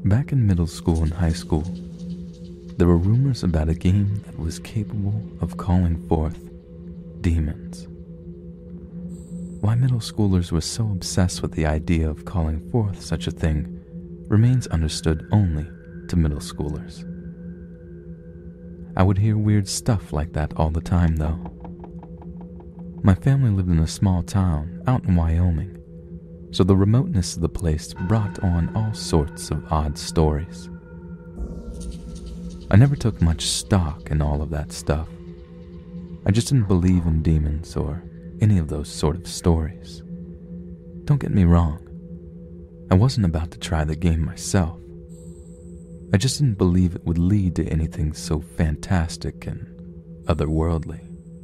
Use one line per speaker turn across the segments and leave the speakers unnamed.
Back in middle school and high school, there were rumors about a game that was capable of calling forth demons. Why middle schoolers were so obsessed with the idea of calling forth such a thing remains understood only to middle schoolers. I would hear weird stuff like that all the time, though. My family lived in a small town out in Wyoming, so the remoteness of the place brought on all sorts of odd stories. I never took much stock in all of that stuff. I just didn't believe in demons or any of those sort of stories. Don't get me wrong, I wasn't about to try the game myself. I just didn't believe it would lead to anything so fantastic and otherworldly.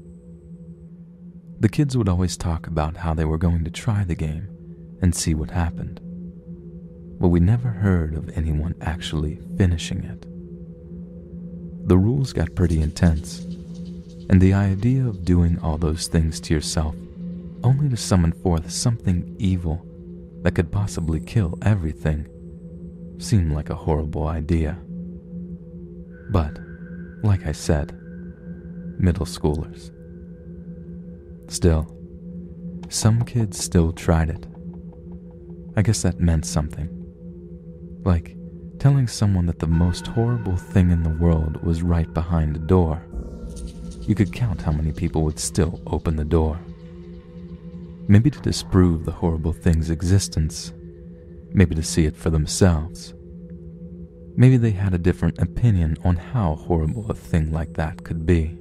The kids would always talk about how they were going to try the game and see what happened, but we never heard of anyone actually finishing it. The rules got pretty intense, and the idea of doing all those things to yourself only to summon forth something evil that could possibly kill everything seemed like a horrible idea. But, like I said, middle schoolers. Still, some kids still tried it. I guess that meant something. Like telling someone that the most horrible thing in the world was right behind a door. You could count how many people would still open the door. Maybe to disprove the horrible thing's existence. Maybe to see it for themselves. Maybe they had a different opinion on how horrible a thing like that could be.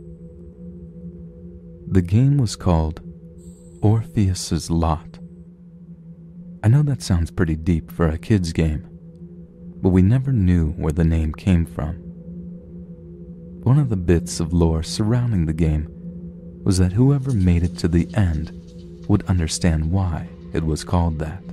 The game was called Orpheus's Lot. I know that sounds pretty deep for a kid's game, but we never knew where the name came from. One of the bits of lore surrounding the game was that whoever made it to the end would understand why it was called that.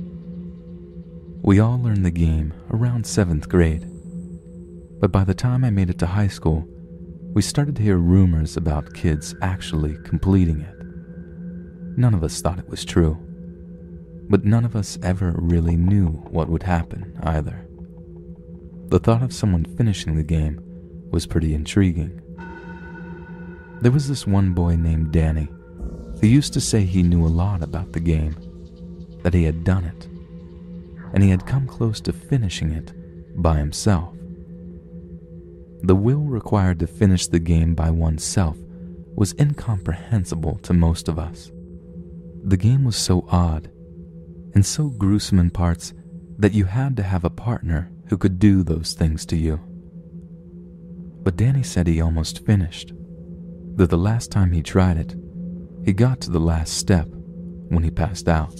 We all learned the game around 7th grade, but by the time I made it to high school, we started to hear rumors about kids actually completing it. None of us thought it was true, but none of us ever really knew what would happen either. The thought of someone finishing the game was pretty intriguing. There was this one boy named Danny who used to say he knew a lot about the game, that he had done it, and he had come close to finishing it by himself. The will required to finish the game by oneself was incomprehensible to most of us. The game was so odd and so gruesome in parts that you had to have a partner who could do those things to you. But Danny said he almost finished, that the last time he tried it, he got to the last step when he passed out.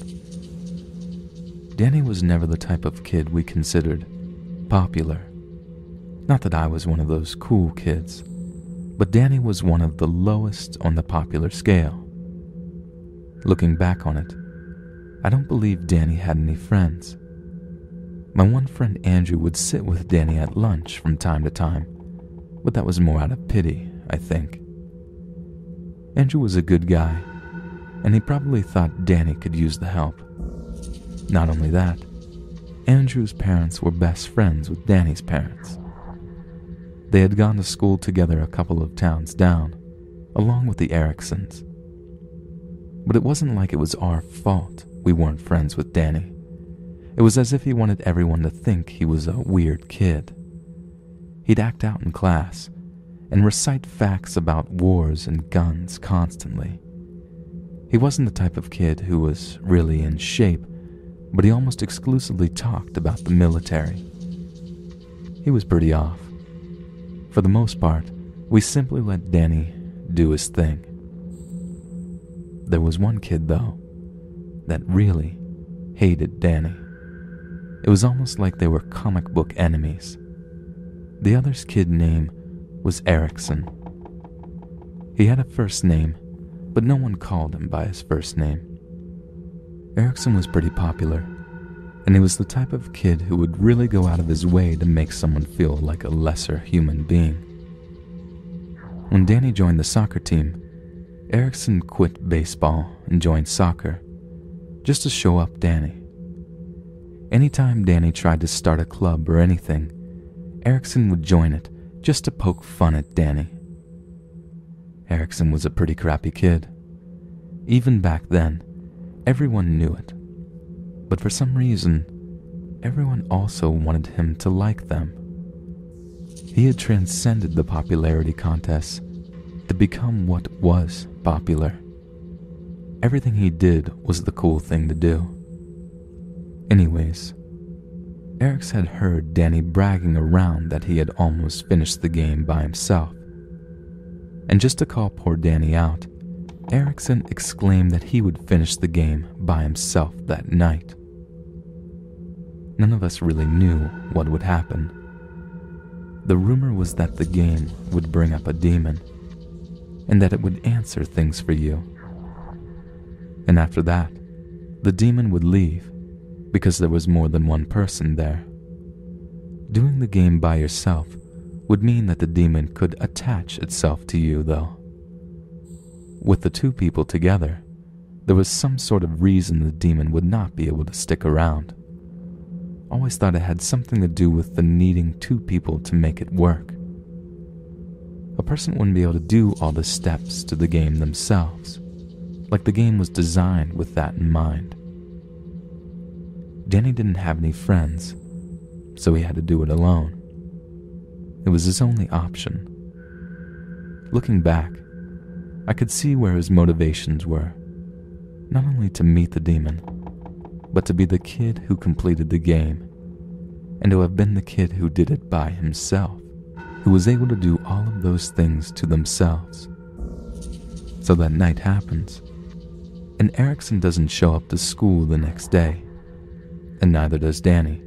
Danny was never the type of kid we considered popular. Not that I was one of those cool kids, but Danny was one of the lowest on the popular scale. Looking back on it, I don't believe Danny had any friends. My one friend Andrew would sit with Danny at lunch from time to time, but that was more out of pity, I think. Andrew was a good guy, and he probably thought Danny could use the help. Not only that, Andrew's parents were best friends with Danny's parents. They had gone to school together a couple of towns down, along with the Ericksons. But it wasn't like it was our fault we weren't friends with Danny. It was as if he wanted everyone to think he was a weird kid. He'd act out in class and recite facts about wars and guns constantly. He wasn't the type of kid who was really in shape, but he almost exclusively talked about the military. He was pretty off. For the most part, we simply let Danny do his thing. There was one kid, though, that really hated Danny. It was almost like they were comic book enemies. The other's kid name was Erickson. He had a first name, but no one called him by his first name. Erickson was pretty popular, and he was the type of kid who would really go out of his way to make someone feel like a lesser human being. When Danny joined the soccer team, Erickson quit baseball and joined soccer, just to show up Danny. Anytime Danny tried to start a club or anything, Erickson would join it just to poke fun at Danny. Erickson was a pretty crappy kid. Even back then, everyone knew it. But for some reason, everyone also wanted him to like them. He had transcended the popularity contests to become what was popular. Everything he did was the cool thing to do. Anyways, Eriks had heard Danny bragging around that he had almost finished the game by himself. And just to call poor Danny out, Erickson exclaimed that he would finish the game by himself that night. None of us really knew what would happen. The rumor was that the game would bring up a demon, and that it would answer things for you. And after that, the demon would leave, because there was more than one person there. Doing the game by yourself would mean that the demon could attach itself to you, though. With the two people together, there was some sort of reason the demon would not be able to stick around. Always thought it had something to do with the needing two people to make it work. A person wouldn't be able to do all the steps to the game themselves, like the game was designed with that in mind. Danny didn't have any friends, so he had to do it alone. It was his only option. Looking back, I could see where his motivations were, not only to meet the demon, but to be the kid who completed the game, and to have been the kid who did it by himself, who was able to do all of those things to themselves. So that night happens, and Erickson doesn't show up to school the next day, and neither does Danny.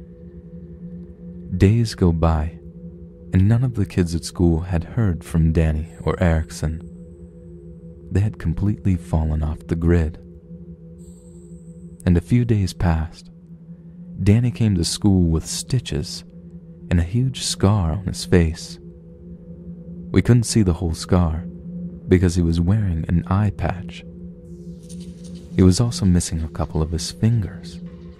Days go by, and none of the kids at school had heard from Danny or Erickson. They had completely fallen off the grid. And a few days passed. Danny came to school with stitches and a huge scar on his face. We couldn't see the whole scar because he was wearing an eye patch. He was also missing a couple of his fingers.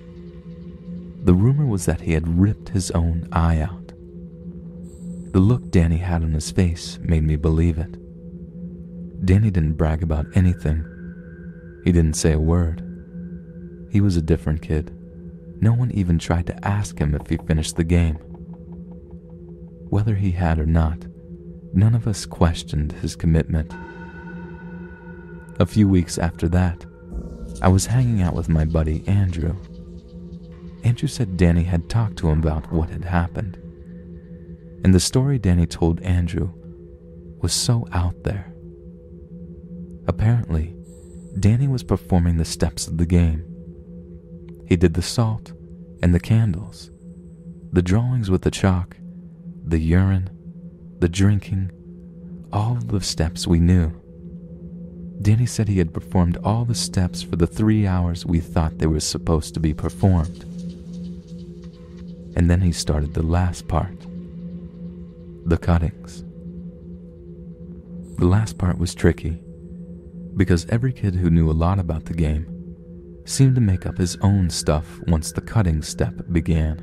The rumor was that he had ripped his own eye out. The look Danny had on his face made me believe it. Danny didn't brag about anything. He didn't say a word. He was a different kid. No one even tried to ask him if he finished the game. Whether he had or not, none of us questioned his commitment. A few weeks after that, I was hanging out with my buddy Andrew. Andrew said Danny had talked to him about what had happened. And the story Danny told Andrew was so out there. Apparently, Danny was performing the steps of the game. He did the salt and the candles, the drawings with the chalk, the urine, the drinking, all of the steps we knew. Danny said he had performed all the steps for the 3 hours we thought they were supposed to be performed. And then he started the last part, the cuttings. The last part was tricky, because every kid who knew a lot about the game seemed to make up his own stuff once the cutting step began.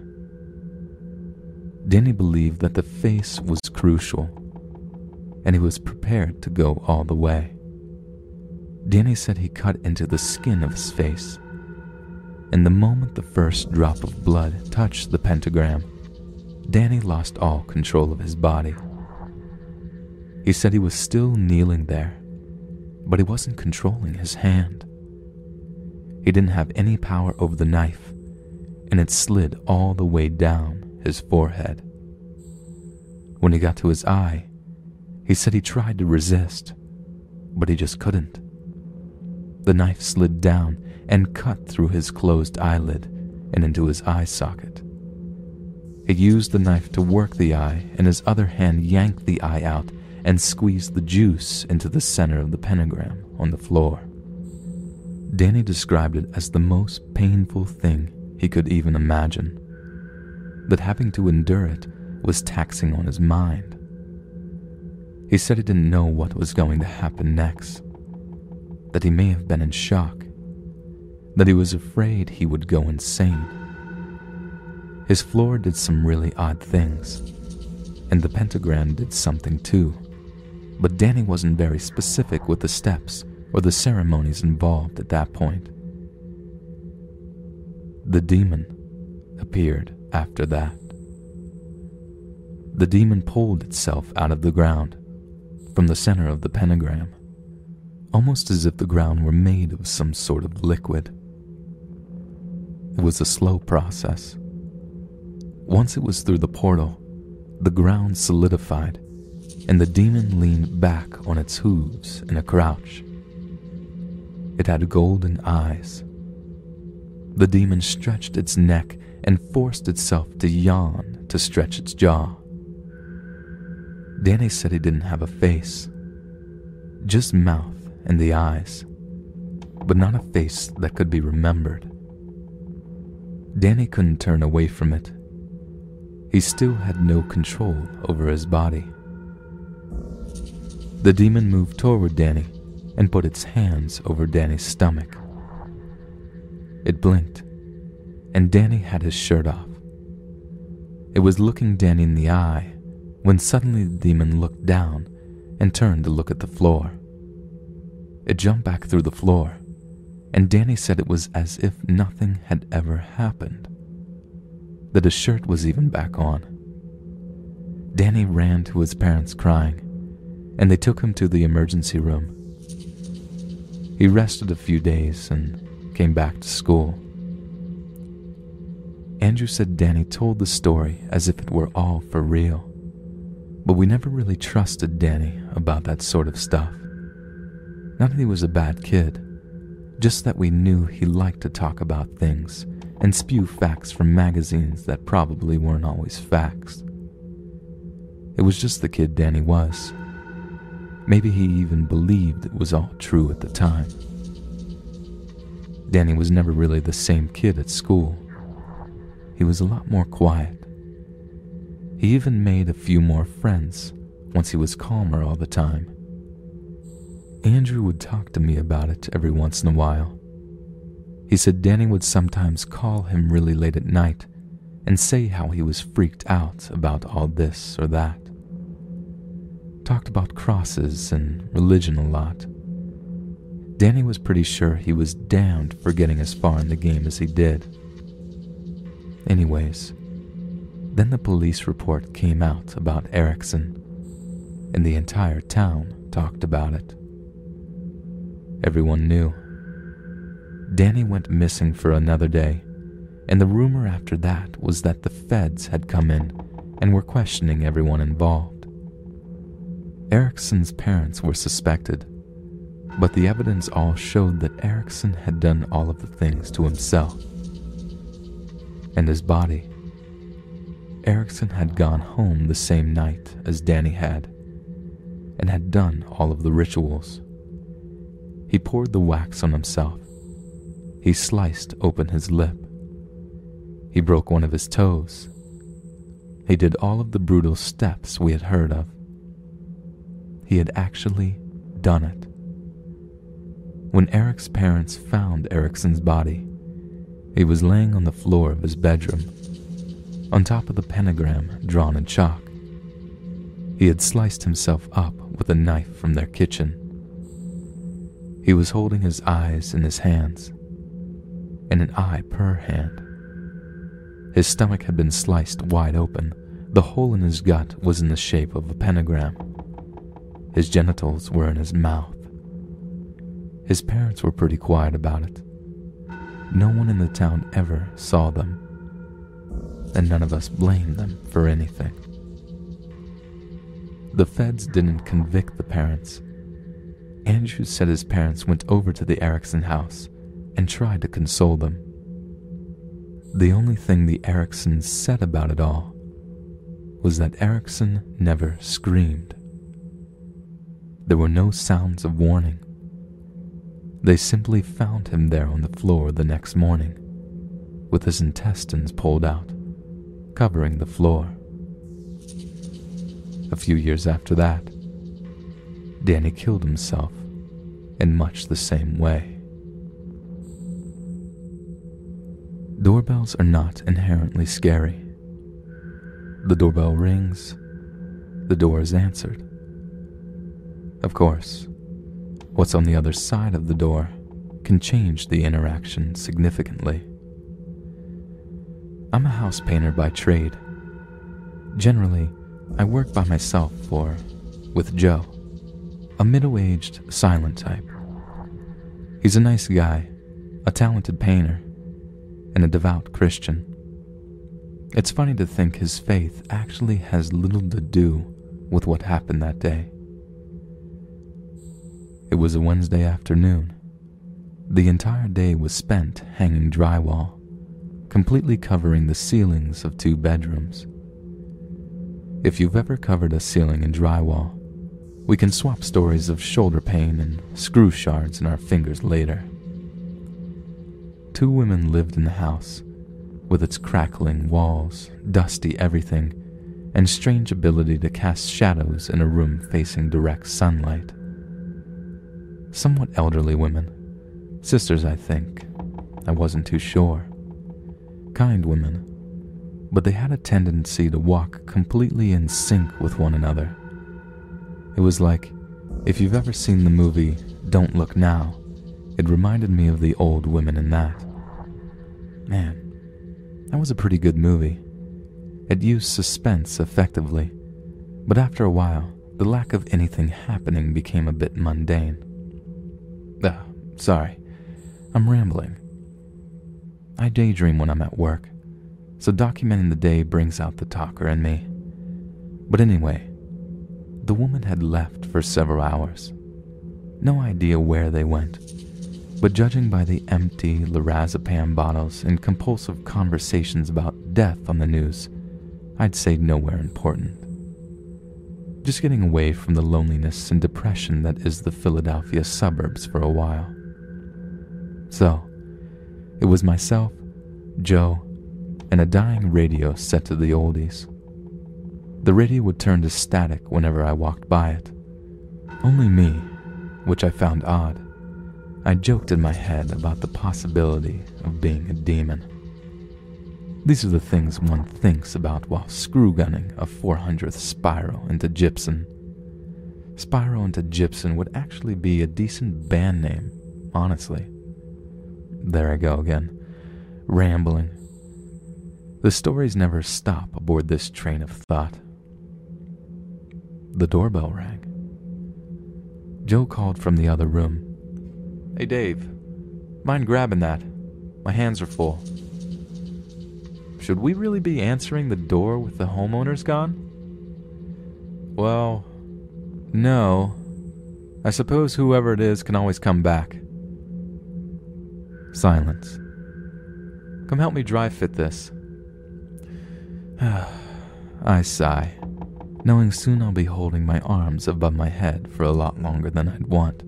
Danny believed that the face was crucial, and he was prepared to go all the way. Danny said he cut into the skin of his face, and the moment the first drop of blood touched the pentagram, Danny lost all control of his body. He said he was still kneeling there, but he wasn't controlling his hand. He didn't have any power over the knife, and it slid all the way down his forehead. When he got to his eye, he said he tried to resist, but he just couldn't. The knife slid down and cut through his closed eyelid and into his eye socket. He used the knife to work the eye, and his other hand yanked the eye out and squeezed the juice into the center of the pentagram on the floor. Danny described it as the most painful thing he could even imagine, that having to endure it was taxing on his mind. He said he didn't know what was going to happen next, that he may have been in shock, that he was afraid he would go insane, His floor did some really odd things, and the pentagram did something too, but Danny wasn't very specific with the steps or the ceremonies involved at that point. The demon appeared after that. The demon pulled itself out of the ground, from the center of the pentagram, almost as if the ground were made of some sort of liquid. It was a slow process. Once it was through the portal, the ground solidified, and the demon leaned back on its hooves in a crouch. It had golden eyes. The demon stretched its neck and forced itself to yawn to stretch its jaw. Danny said he didn't have a face, just mouth and the eyes, but not a face that could be remembered. Danny couldn't turn away from it. He still had no control over his body. The demon moved toward Danny and put its hands over Danny's stomach. It blinked, and Danny had his shirt off. It was looking Danny in the eye when suddenly the demon looked down and turned to look at the floor. It jumped back through the floor, and Danny said it was as if nothing had ever happened, that his shirt was even back on. Danny ran to his parents crying, and they took him to the emergency room. He rested a few days and came back to school. Andrew said Danny told the story as if it were all for real, but we never really trusted Danny about that sort of stuff. Not that he was a bad kid, just that we knew he liked to talk about things and spew facts from magazines that probably weren't always facts. It was just the kid Danny was. Maybe he even believed it was all true at the time. Danny was never really the same kid at school. He was a lot more quiet. He even made a few more friends once he was calmer all the time. Andrew would talk to me about it every once in a while. He said Danny would sometimes call him really late at night and say how he was freaked out about all this or that. Talked about crosses and religion a lot. Danny was pretty sure he was damned for getting as far in the game as he did. Anyways, then the police report came out about Erickson, and the entire town talked about it. Everyone knew. Danny went missing for another day, and the rumor after that was that the feds had come in and were questioning everyone involved. Erickson's parents were suspected, but the evidence all showed that Erickson had done all of the things to himself. And his body. Erickson had gone home the same night as Danny had, and had done all of the rituals. He poured the wax on himself. He sliced open his lip. He broke one of his toes. He did all of the brutal steps we had heard of. He had actually done it. When Eric's parents found Erickson's body, he was laying on the floor of his bedroom, on top of the pentagram drawn in chalk. He had sliced himself up with a knife from their kitchen. He was holding his eyes in his hands, and an eye per hand. His stomach had been sliced wide open. The hole in his gut was in the shape of a pentagram. His genitals were in his mouth. His parents were pretty quiet about it. No one in the town ever saw them, and none of us blamed them for anything. The feds didn't convict the parents. Andrew said his parents went over to the Erickson house and tried to console them. The only thing the Ericksons said about it all was that Erickson never screamed. There were no sounds of warning. They simply found him there on the floor the next morning, with his intestines pulled out, covering the floor. A few years after that, Danny killed himself in much the same way. Doorbells are not inherently scary. The doorbell rings, the door is answered. Of course, what's on the other side of the door can change the interaction significantly. I'm a house painter by trade. Generally, I work by myself or with Joe, a middle-aged, silent type. He's a nice guy, a talented painter, and a devout Christian. It's funny to think his faith actually has little to do with what happened that day. It was a Wednesday afternoon. The entire day was spent hanging drywall, completely covering the ceilings of 2 bedrooms. If you've ever covered a ceiling in drywall, we can swap stories of shoulder pain and screw shards in our fingers later. 2 women lived in the house, with its crackling walls, dusty everything, and strange ability to cast shadows in a room facing direct sunlight. Somewhat elderly women, sisters I think, I wasn't too sure. Kind women, but they had a tendency to walk completely in sync with one another. It was like, if you've ever seen the movie Don't Look Now, it reminded me of the old women in that. Man, that was a pretty good movie. It used suspense effectively, but after a while, the lack of anything happening became a bit mundane. Sorry, I'm rambling. I daydream when I'm at work, so documenting the day brings out the talker in me. But anyway, the woman had left for several hours. No idea where they went, but judging by the empty lorazepam bottles and compulsive conversations about death on the news, I'd say nowhere important. Just getting away from the loneliness and depression that is the Philadelphia suburbs for a while. So, it was myself, Joe, and a dying radio set to the oldies. The radio would turn to static whenever I walked by it. Only me, which I found odd. I joked in my head about the possibility of being a demon. These are the things one thinks about while screw-gunning a 400th spiral into gypsum. Spiral into gypsum would actually be a decent band name, honestly. There I go again, rambling. The stories never stop aboard this train of thought. The doorbell rang. Joe called from the other room. "Hey Dave, mind grabbing that? My hands are full." Should we really be answering the door with the homeowners gone? Well, no. I suppose whoever it is can always come back. Silence. Come help me dry fit this. I sigh, knowing soon I'll be holding my arms above my head for a lot longer than I'd want.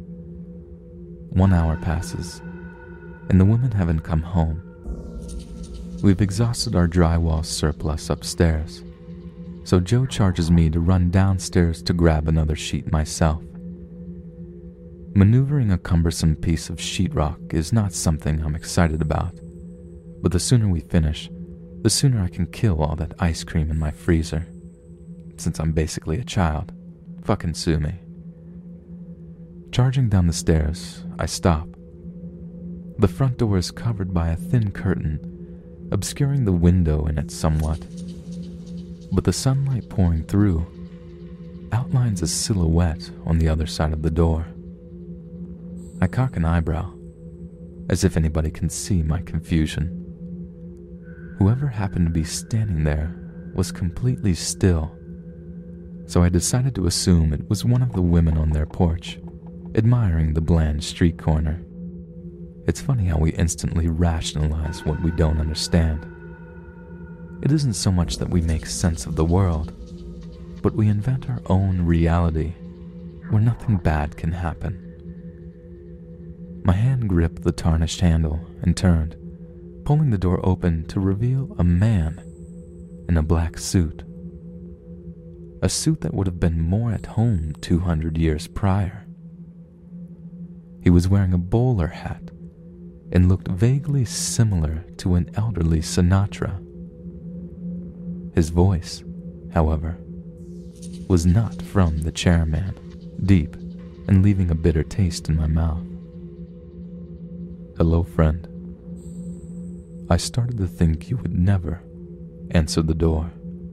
1 hour passes, and the women haven't come home. We've exhausted our drywall surplus upstairs, so Joe charges me to run downstairs to grab another sheet myself. Maneuvering a cumbersome piece of sheetrock is not something I'm excited about, but the sooner we finish, the sooner I can kill all that ice cream in my freezer. Since I'm basically a child, fucking sue me. Charging down the stairs, I stop. The front door is covered by a thin curtain, obscuring the window in it somewhat, but the sunlight pouring through outlines a silhouette on the other side of the door. I cock an eyebrow, as if anybody can see my confusion. Whoever happened to be standing there was completely still, so I decided to assume it was one of the women on their porch, admiring the bland street corner. It's funny how we instantly rationalize what we don't understand. It isn't so much that we make sense of the world, but we invent our own reality where nothing bad can happen. My hand gripped the tarnished handle and turned, pulling the door open to reveal a man in a black suit. A suit that would have been more at home 200 years prior. He was wearing a bowler hat, and looked vaguely similar to an elderly Sinatra. His voice, however, was not from the chairman, deep and leaving a bitter taste in my mouth. "Hello, friend." I started to think you would never answer the door.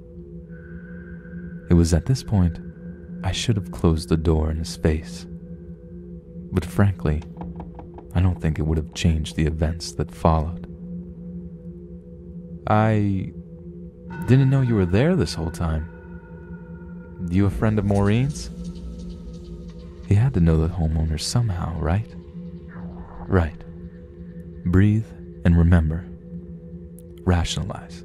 It was at this point I should have closed the door in his face. But frankly, I don't think it would have changed the events that followed. "I didn't know you were there this whole time. You a friend of Maureen's?" He had to know the homeowner somehow, right? Right. Breathe and remember. Rationalize.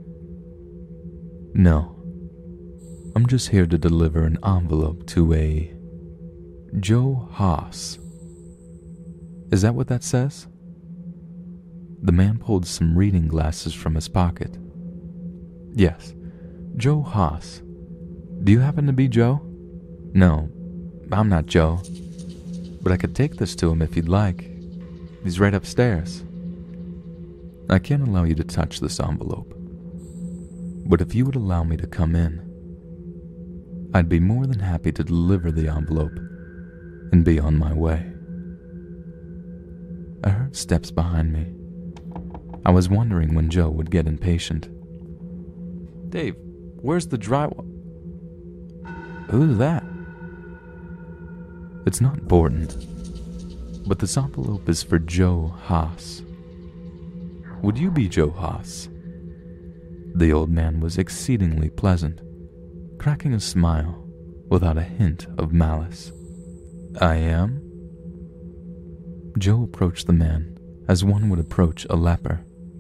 "No. I'm just here to deliver an envelope to a Joe Haas." "Is that what that says?" The man pulled some reading glasses from his pocket. "Yes, Joe Haas. Do you happen to be Joe?" "No, I'm not Joe. But I could take this to him if you'd like. He's right upstairs." "I can't allow you to touch this envelope. But if you would allow me to come in, I'd be more than happy to deliver the envelope and be on my way." I heard steps behind me. I was wondering when Joe would get impatient. "Dave, where's the drywall?" "Who's that?" "It's not important, but this envelope is for Joe Haas. Would you be Joe Haas?" The old man was exceedingly pleasant, cracking a smile without a hint of malice. "I am." Joe approached the man as one would approach a leper.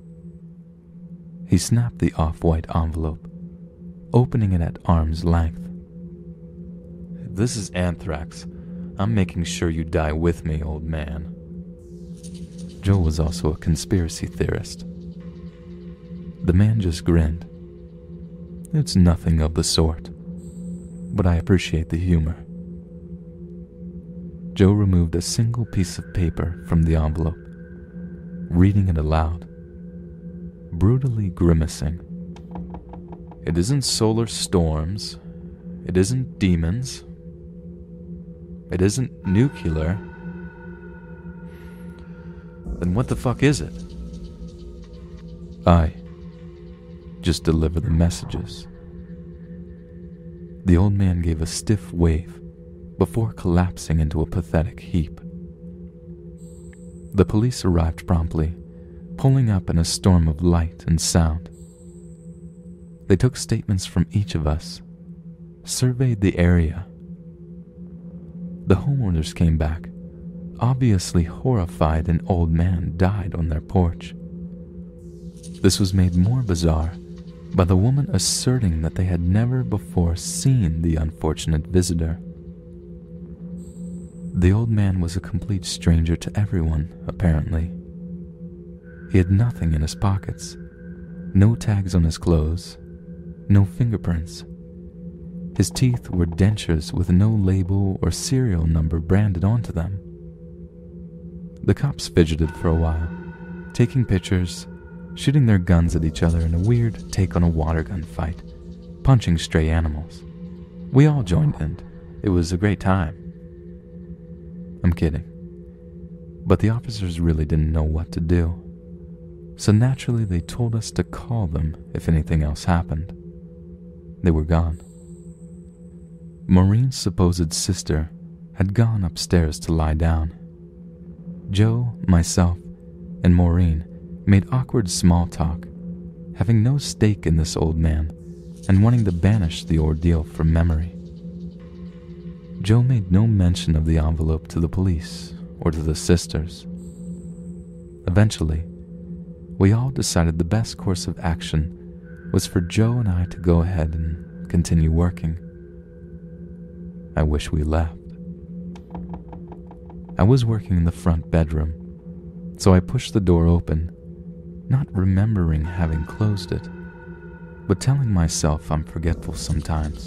He snapped the off-white envelope, opening it at arm's length. "If this is anthrax, I'm making sure you die with me, old man." Joe was also a conspiracy theorist. The man just grinned. "It's nothing of the sort, but I appreciate the humor." Joe removed a single piece of paper from the envelope, reading it aloud, brutally grimacing. "It isn't solar storms. It isn't demons. It isn't nuclear. Then what the fuck is it?" "I just deliver the messages." The old man gave a stiff wave before collapsing into a pathetic heap. The police arrived promptly, pulling up in a storm of light and sound. They took statements from each of us, surveyed the area. The homeowners came back, obviously horrified an old man died on their porch. This was made more bizarre by the woman asserting that they had never before seen the unfortunate visitor. The old man was a complete stranger to everyone, apparently. He had nothing in his pockets, no tags on his clothes, no fingerprints. His teeth were dentures with no label or serial number branded onto them. The cops fidgeted for a while, taking pictures, shooting their guns at each other in a weird take-on-a-water gun fight, punching stray animals. We all joined in. It was a great time. I'm kidding. But the officers really didn't know what to do. So naturally they told us to call them if anything else happened. They were gone. Maureen's supposed sister had gone upstairs to lie down. Joe, myself, and Maureen made awkward small talk, having no stake in this old man and wanting to banish the ordeal from memory. Joe made no mention of the envelope to the police or to the sisters. Eventually, we all decided the best course of action was for Joe and I to go ahead and continue working. I wish we left. I was working in the front bedroom, so I pushed the door open, not remembering having closed it, but telling myself I'm forgetful sometimes.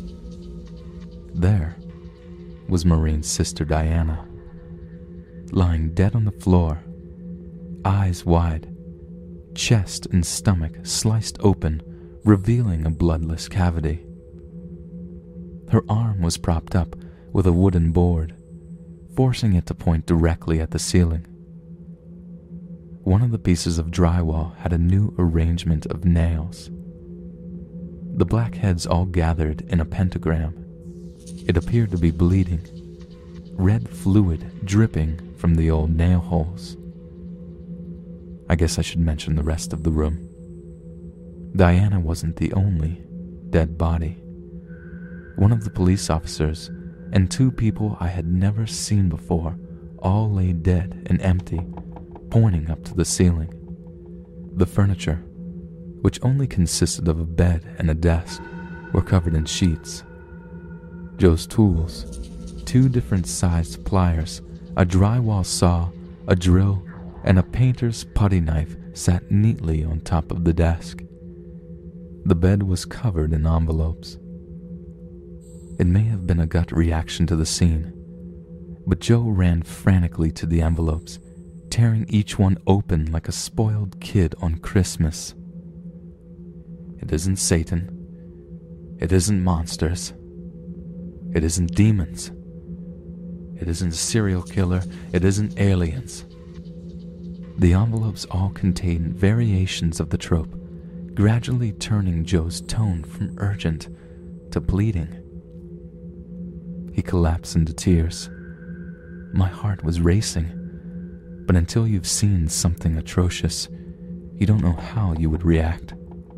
There was Maureen's sister Diana, lying dead on the floor, eyes wide, chest and stomach sliced open, revealing a bloodless cavity. Her arm was propped up with a wooden board, forcing it to point directly at the ceiling. One of the pieces of drywall had a new arrangement of nails. The black heads all gathered in a pentagram. It appeared to be bleeding, red fluid dripping from the old nail holes. I guess I should mention the rest of the room. Diana wasn't the only dead body. One of the police officers and two people I had never seen before all lay dead and empty, pointing up to the ceiling. The furniture, which only consisted of a bed and a desk, were covered in sheets. Joe's tools, 2 different sized pliers, a drywall saw, a drill, and a painter's putty knife sat neatly on top of the desk. The bed was covered in envelopes. It may have been a gut reaction to the scene, but Joe ran frantically to the envelopes, tearing each one open like a spoiled kid on Christmas. It isn't Satan. It isn't monsters. It isn't demons. It isn't a serial killer. It isn't aliens. The envelopes all contain variations of the trope, gradually turning Joe's tone from urgent to pleading. He collapsed into tears. My heart was racing, but until you've seen something atrocious, you don't know how you would react.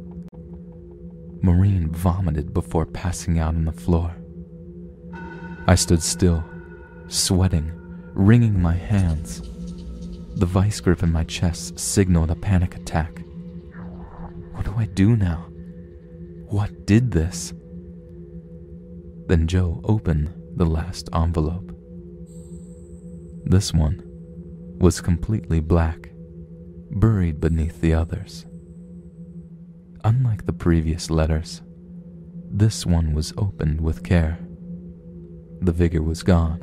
Maureen vomited before passing out on the floor. I stood still, sweating, wringing my hands. The vice grip in my chest signaled a panic attack. What do I do now? What did this? Then Joe opened the last envelope. This one was completely black, buried beneath the others. Unlike the previous letters, this one was opened with care. The vigor was gone.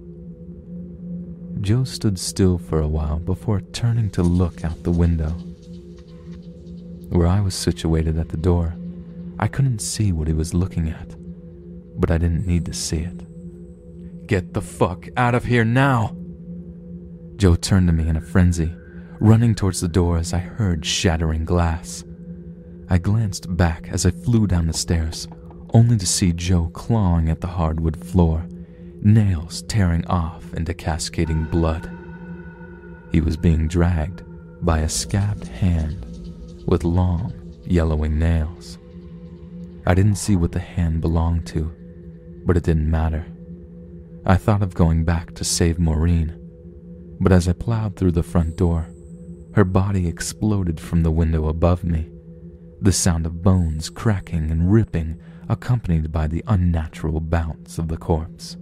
Joe stood still for a while before turning to look out the window. Where I was situated at the door, I couldn't see what he was looking at, but I didn't need to see it. Get the fuck out of here now! Joe turned to me in a frenzy, running towards the door as I heard shattering glass. I glanced back as I flew down the stairs, only to see Joe clawing at the hardwood floor, nails tearing off into cascading blood. He was being dragged by a scabbed hand with long, yellowing nails. I didn't see what the hand belonged to, but it didn't matter. I thought of going back to save Maureen, but as I plowed through the front door, her body exploded from the window above me, the sound of bones cracking and ripping accompanied by the unnatural bounce of the corpse.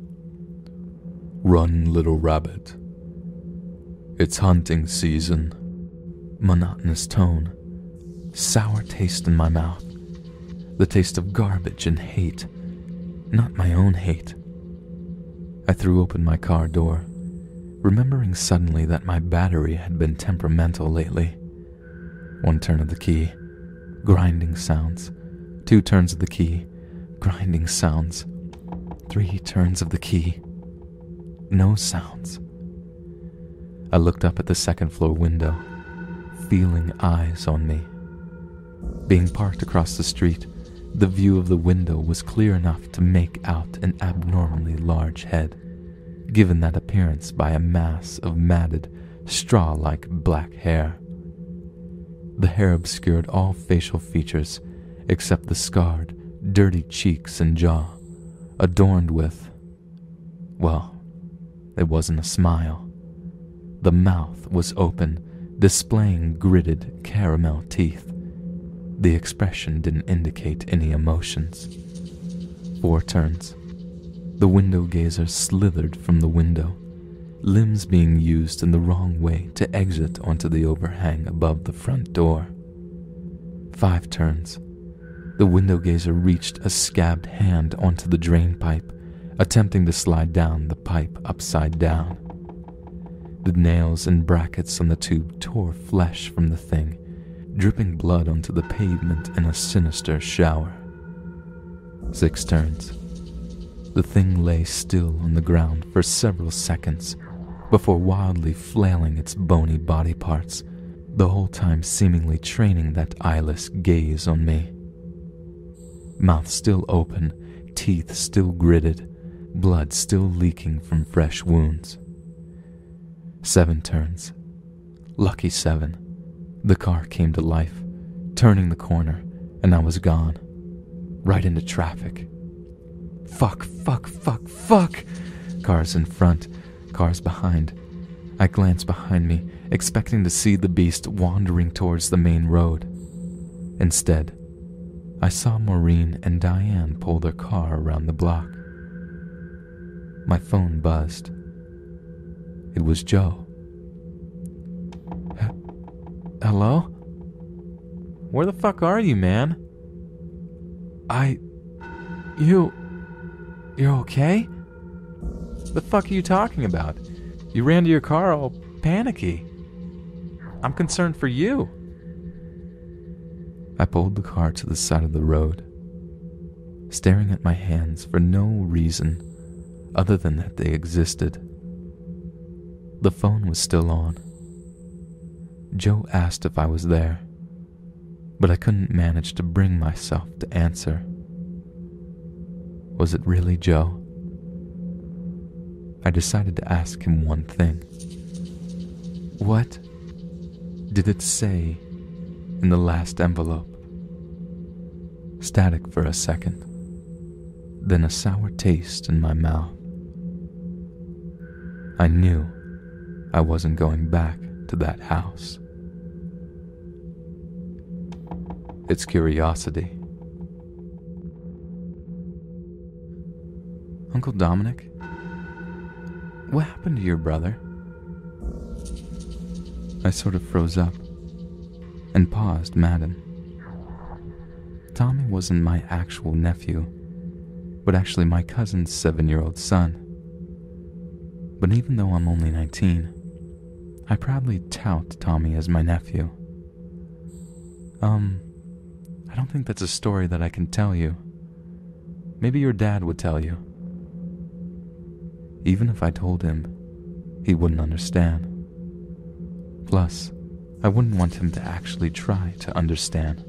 Run, little rabbit. It's hunting season. Monotonous tone, sour taste in my mouth, the taste of garbage and hate, not my own hate. I threw open my car door, remembering suddenly that my battery had been temperamental lately. 1 turn of the key, grinding sounds. 2 turns of the key, grinding sounds. 3 turns of the key, no sounds. I looked up at the 2nd floor window, feeling eyes on me. Being parked across the street, the view of the window was clear enough to make out an abnormally large head, given that appearance by a mass of matted, straw-like black hair. The hair obscured all facial features except the scarred, dirty cheeks and jaw, adorned with, well, it wasn't a smile. The mouth was open, displaying gritted caramel teeth. The expression didn't indicate any emotions. 4 turns. The window gazer slithered from the window, limbs being used in the wrong way to exit onto the overhang above the front door. 5 turns. The window gazer reached a scabbed hand onto the drain pipe, attempting to slide down the pipe upside down. The nails and brackets on the tube tore flesh from the thing, dripping blood onto the pavement in a sinister shower. 6 turns. The thing lay still on the ground for several seconds before wildly flailing its bony body parts, the whole time seemingly training that eyeless gaze on me. Mouth still open, teeth still gritted, blood still leaking from fresh wounds. 7 turns. Lucky 7. The car came to life, turning the corner, and I was gone. Right into traffic. Fuck. Cars in front, cars behind. I glanced behind me, expecting to see the beast wandering towards the main road. Instead, I saw Maureen and Diane pull their car around the block. My phone buzzed. It was Joe. Hello? Where the fuck are you, man? You're okay? The fuck are you talking about? You ran to your car all panicky. I'm concerned for you. I pulled the car to the side of the road, staring at my hands for no reason other than that they existed. The phone was still on. Joe asked if I was there, but I couldn't manage to bring myself to answer. Was it really Joe? I decided to ask him one thing. What did it say in the last envelope? Static for a second, then a sour taste in my mouth. I knew I wasn't going back to that house. It's curiosity. Uncle Dominic, what happened to your brother? I sort of froze up and paused, maddened. Tommy wasn't my actual nephew, but actually my cousin's 7-year-old son. But even though I'm only 19, I proudly tout Tommy as my nephew. I don't think that's a story that I can tell you. Maybe your dad would tell you. Even if I told him, he wouldn't understand. Plus, I wouldn't want him to actually try to understand.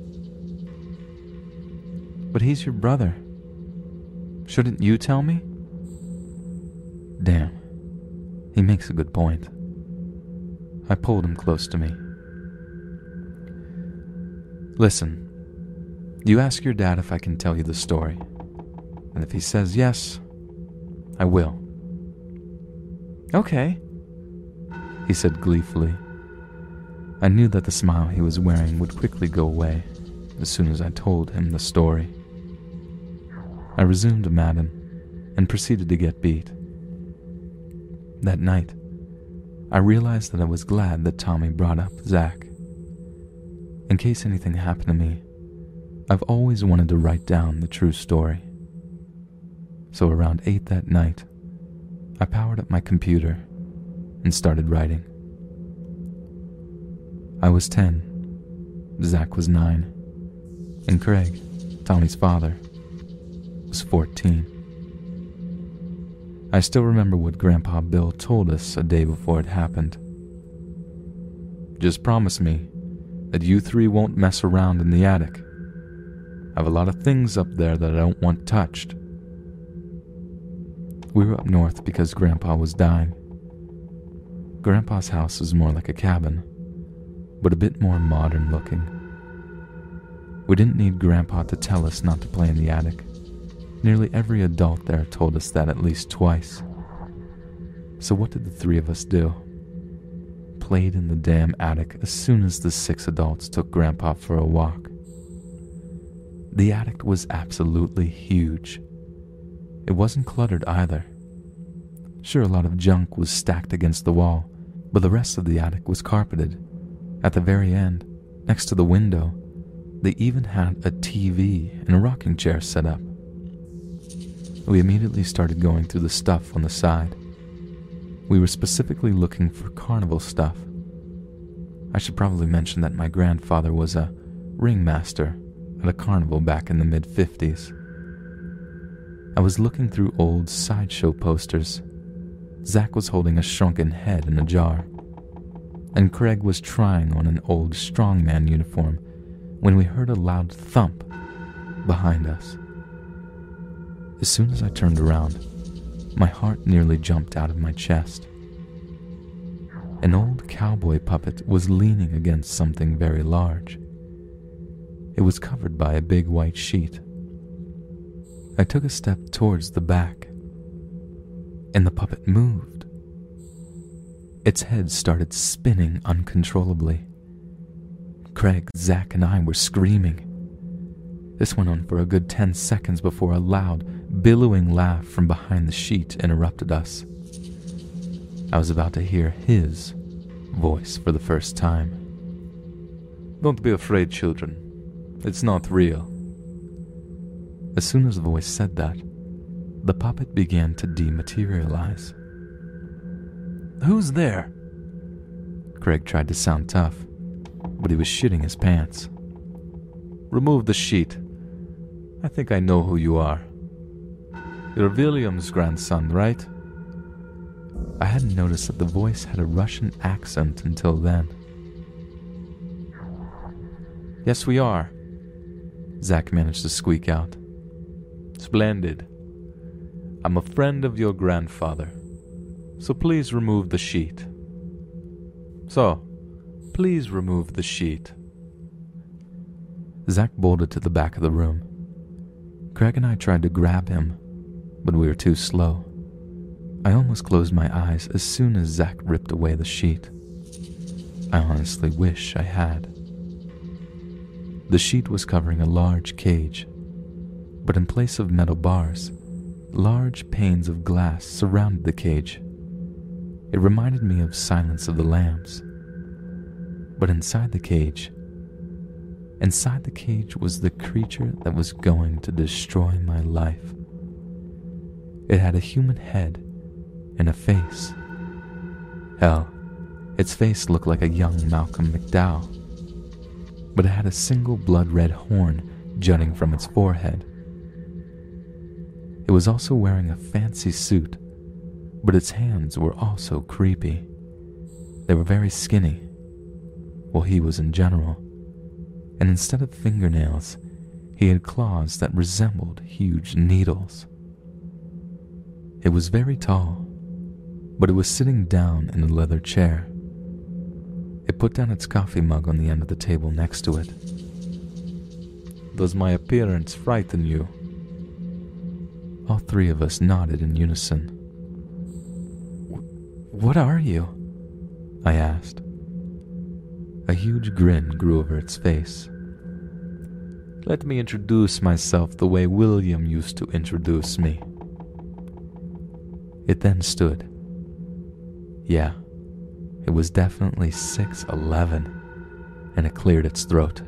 But he's your brother. Shouldn't you tell me? Damn, he makes a good point. I pulled him close to me. Listen, you ask your dad if I can tell you the story, and if he says yes, I will. Okay, he said gleefully. I knew that the smile he was wearing would quickly go away as soon as I told him the story. I resumed Madden and proceeded to get beat. That night, I realized that I was glad that Tommy brought up Zach. In case anything happened to me, I've always wanted to write down the true story. So around 8 that night, I powered up my computer and started writing. I was 10, Zach was 9, and Craig, Tommy's father, was 14. I still remember what Grandpa Bill told us a day before it happened. Just promise me that you 3 won't mess around in the attic. I have a lot of things up there that I don't want touched. We were up north because Grandpa was dying. Grandpa's house was more like a cabin, but a bit more modern looking. We didn't need Grandpa to tell us not to play in the attic. Nearly every adult there told us that at least twice. So what did the 3 of us do? Played in the damn attic as soon as the 6 adults took Grandpa for a walk. The attic was absolutely huge. It wasn't cluttered either. Sure, a lot of junk was stacked against the wall, but the rest of the attic was carpeted. At the very end, next to the window, they even had a TV and a rocking chair set up. We immediately started going through the stuff on the side. We were specifically looking for carnival stuff. I should probably mention that my grandfather was a ringmaster at a carnival back in the mid-50s. I was looking through old sideshow posters. Zach was holding a shrunken head in a jar, and Craig was trying on an old strongman uniform when we heard a loud thump behind us. As soon as I turned around, my heart nearly jumped out of my chest. An old cowboy puppet was leaning against something very large. It was covered by a big white sheet. I took a step towards the back, and the puppet moved. Its head started spinning uncontrollably. Craig, Zach, and I were screaming. This went on for a good 10 seconds before a loud, billowing laugh from behind the sheet interrupted us. I was about to hear his voice for the first time. "Don't be afraid, children. It's not real." As soon as the voice said that, the puppet began to dematerialize. "Who's there?" Craig tried to sound tough, but he was shitting his pants. "Remove the sheet. I think I know who you are. You're William's grandson, right?" I hadn't noticed that the voice had a Russian accent until then. "Yes, we are," Zach managed to squeak out. "Splendid. I'm a friend of your grandfather, so please remove the sheet. So, please remove the sheet." Zach bolted to the back of the room. Craig and I tried to grab him, but we were too slow. I almost closed my eyes as soon as Zach ripped away the sheet. I honestly wish I had. The sheet was covering a large cage, but in place of metal bars, large panes of glass surrounded the cage. It reminded me of Silence of the Lambs. But inside the cage was the creature that was going to destroy my life. It had a human head and a face. Hell, its face looked like a young Malcolm McDowell, but it had a single blood-red horn jutting from its forehead. It was also wearing a fancy suit, but its hands were also creepy. They were very skinny. Well, he was in general. And instead of fingernails, he had claws that resembled huge needles. It was very tall, but it was sitting down in a leather chair. It put down its coffee mug on the end of the table next to it. "Does my appearance frighten you?" All three of us nodded in unison. "What are you?" I asked. A huge grin grew over its face. "Let me introduce myself the way William used to introduce me." It then stood. Yeah, it was definitely 6'11", and it cleared its throat.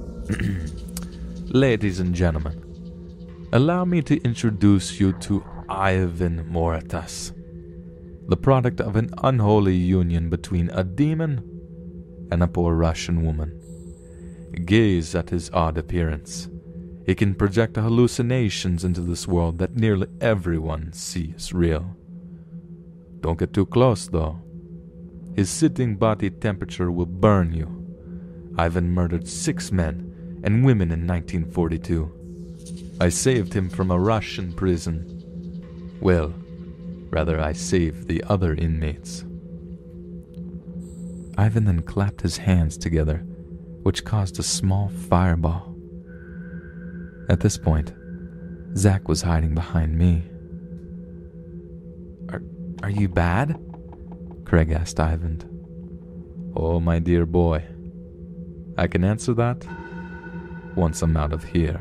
"Ladies and gentlemen, allow me to introduce you to Ivan Moritas, the product of an unholy union between a demon and a poor Russian woman. Gaze at his odd appearance. He can project hallucinations into this world that nearly everyone sees real. Don't get too close, though. His sitting body temperature will burn you. Ivan murdered 6 men and women in 1942. I saved him from a Russian prison. Well, rather I saved the other inmates." Ivan then clapped his hands together, which caused a small fireball. At this point, Zach was hiding behind me. Are you bad?" Craig asked Ivan. "Oh, my dear boy, I can answer that once I'm out of here,"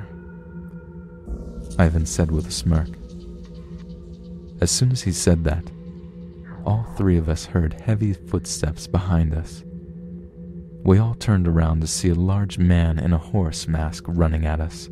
Ivan said with a smirk. As soon as he said that, all three of us heard heavy footsteps behind us. We all turned around to see a large man in a horse mask running at us.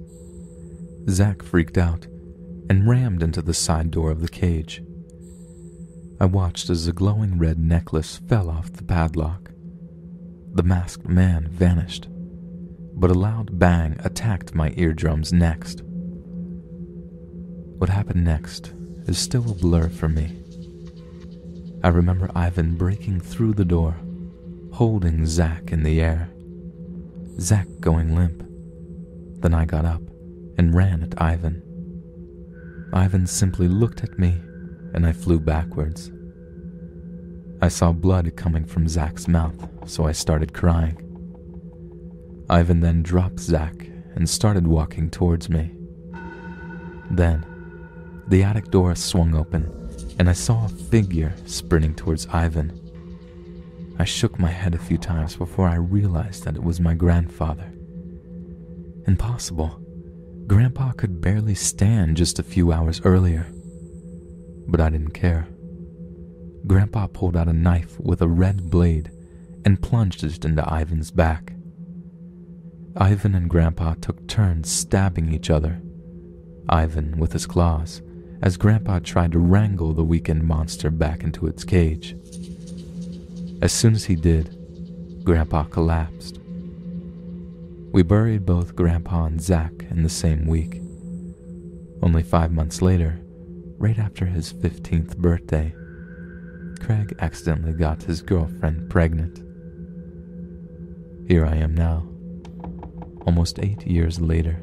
Zach freaked out and rammed into the side door of the cage. I watched as a glowing red necklace fell off the padlock. The masked man vanished, but a loud bang attacked my eardrums next. What happened next is still a blur for me. I remember Ivan breaking through the door, holding Zach in the air. Zach going limp. Then I got up and ran at Ivan. Ivan simply looked at me, and I flew backwards. I saw blood coming from Zach's mouth, so I started crying. Ivan then dropped Zach and started walking towards me. Then, the attic door swung open, and I saw a figure sprinting towards Ivan. I shook my head a few times before I realized that it was my grandfather. Impossible. Grandpa could barely stand just a few hours earlier. But I didn't care. Grandpa pulled out a knife with a red blade and plunged it into Ivan's back. Ivan and Grandpa took turns stabbing each other, Ivan with his claws, as Grandpa tried to wrangle the weakened monster back into its cage. As soon as he did, Grandpa collapsed. We buried both Grandpa and Zach in the same week. Only 5 months later, right after his 15th birthday, Craig accidentally got his girlfriend pregnant. Here I am now, almost 8 years later.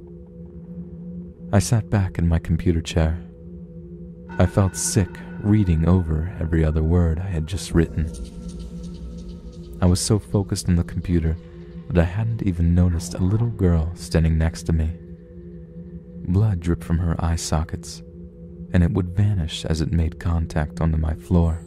I sat back in my computer chair. I felt sick reading over every other word I had just written. I was so focused on the computer that I hadn't even noticed a little girl standing next to me. Blood dripped from her eye sockets, and it would vanish as it made contact onto my floor.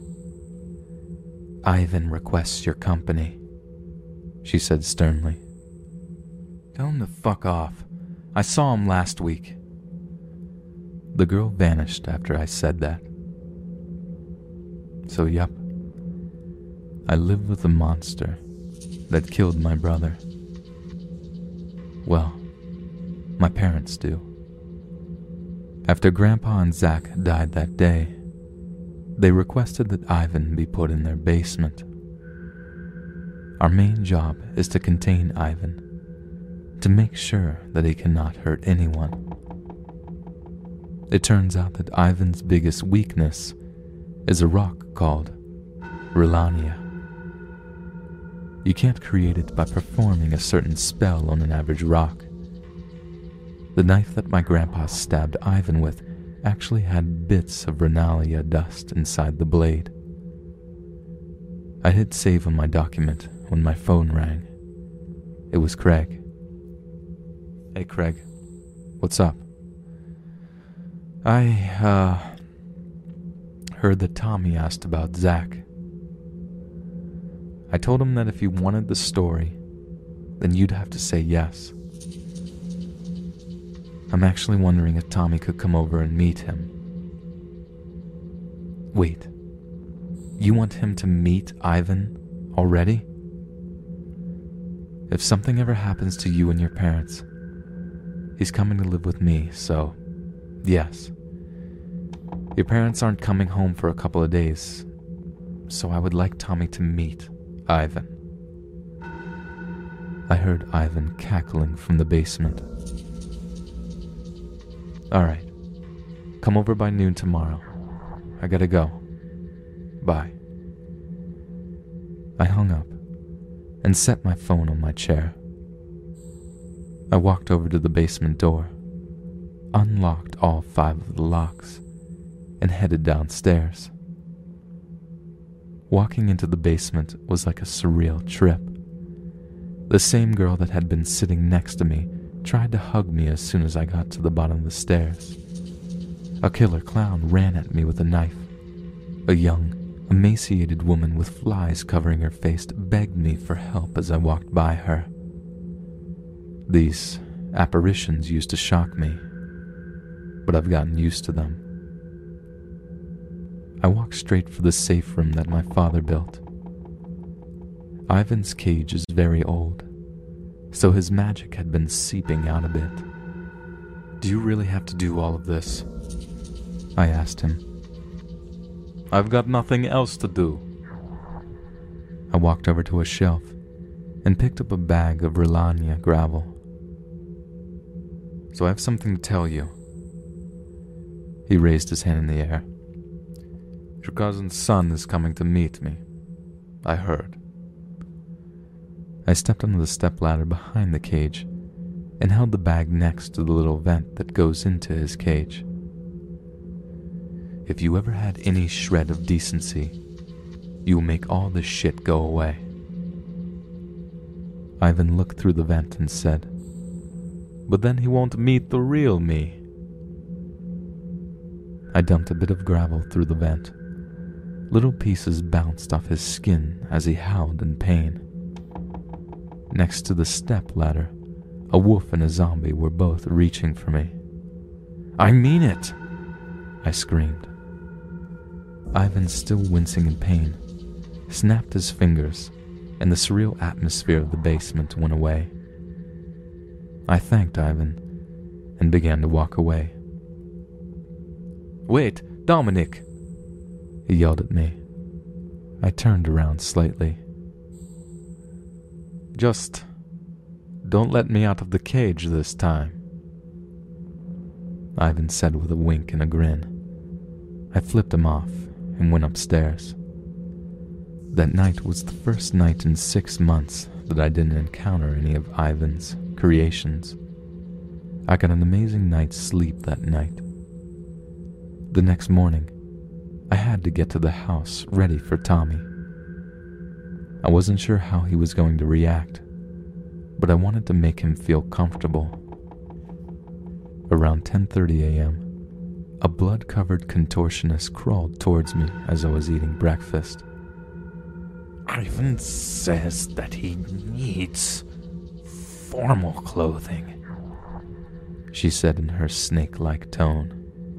"Ivan requests your company," she said sternly. "Tell him to fuck off. I saw him last week." The girl vanished after I said that. So yup, I live with a monster that killed my brother. Well, my parents do. After Grandpa and Zach died that day, they requested that Ivan be put in their basement. Our main job is to contain Ivan, to make sure that he cannot hurt anyone. It turns out that Ivan's biggest weakness is a rock called Rylania. You can't create it by performing a certain spell on an average rock. The knife that my grandpa stabbed Ivan with actually had bits of Rylania dust inside the blade. I hit save on my document when my phone rang. It was Craig. "Hey Craig, what's up?" "I, heard that Tommy asked about Zach. I told him that if you wanted the story, then you'd have to say yes. I'm actually wondering if Tommy could come over and meet him." "Wait, you want him to meet Ivan already?" "If something ever happens to you and your parents, he's coming to live with me, so yes. Your parents aren't coming home for a couple of days, so I would like Tommy to meet Ivan." I heard Ivan cackling from the basement. "Alright, come over by noon tomorrow. I gotta go. Bye." I hung up and set my phone on my chair. I walked over to the basement door, unlocked all 5 of the locks, and headed downstairs. Walking into the basement was like a surreal trip. The same girl that had been sitting next to me tried to hug me as soon as I got to the bottom of the stairs. A killer clown ran at me with a knife. A young, emaciated woman with flies covering her face begged me for help as I walked by her. These apparitions used to shock me, but I've gotten used to them. I walked straight for the safe room that my father built. Ivan's cage is very old, so his magic had been seeping out a bit. "Do you really have to do all of this?" I asked him. I've got nothing else to do. I walked over to a shelf and picked up a bag of Relania gravel. So I have something to tell you. He raised his hand in the air. Your cousin's son is coming to meet me. I heard. I stepped onto the stepladder behind the cage and held the bag next to the little vent that goes into his cage. If you ever had any shred of decency, you will make all this shit go away. Ivan looked through the vent and said, but then he won't meet the real me. I dumped a bit of gravel through the vent. Little pieces bounced off his skin as he howled in pain. Next to the step ladder, a wolf and a zombie were both reaching for me. I mean it! I screamed. Ivan, still wincing in pain, snapped his fingers, and the surreal atmosphere of the basement went away. I thanked Ivan and began to walk away. Wait, Dominic! He yelled at me. I turned around slightly. Just don't let me out of the cage this time, Ivan said with a wink and a grin. I flipped him off and went upstairs. That night was the first night in 6 months that I didn't encounter any of Ivan's creations. I got an amazing night's sleep that night. The next morning, I had to get to the house ready for Tommy. I wasn't sure how he was going to react, but I wanted to make him feel comfortable. Around 10:30 a.m., a blood-covered contortionist crawled towards me as I was eating breakfast. Ivan says that he needs formal clothing, she said in her snake-like tone.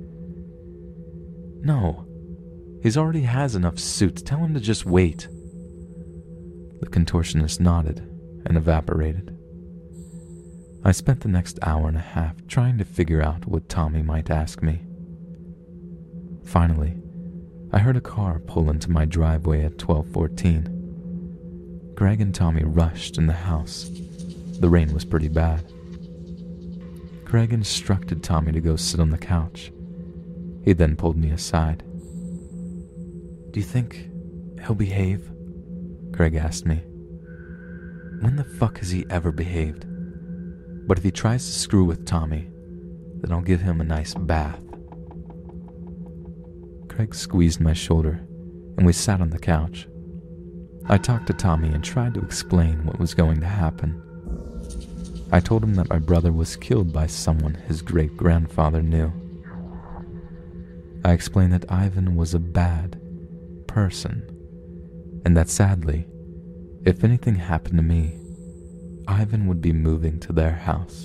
No, he already has enough suits. Tell him to just wait. The contortionist nodded and evaporated. I spent the next hour and a half trying to figure out what Tommy might ask me. Finally, I heard a car pull into my driveway at 12:14. Greg and Tommy rushed in the house. The rain was pretty bad. Greg instructed Tommy to go sit on the couch. He then pulled me aside. Do you think he'll behave? Greg asked me. When the fuck has he ever behaved? But if he tries to screw with Tommy, then I'll give him a nice bath. Greg squeezed my shoulder, and we sat on the couch. I talked to Tommy and tried to explain what was going to happen. I told him that my brother was killed by someone his great-grandfather knew. I explained that Ivan was a bad person, and that sadly, if anything happened to me, Ivan would be moving to their house.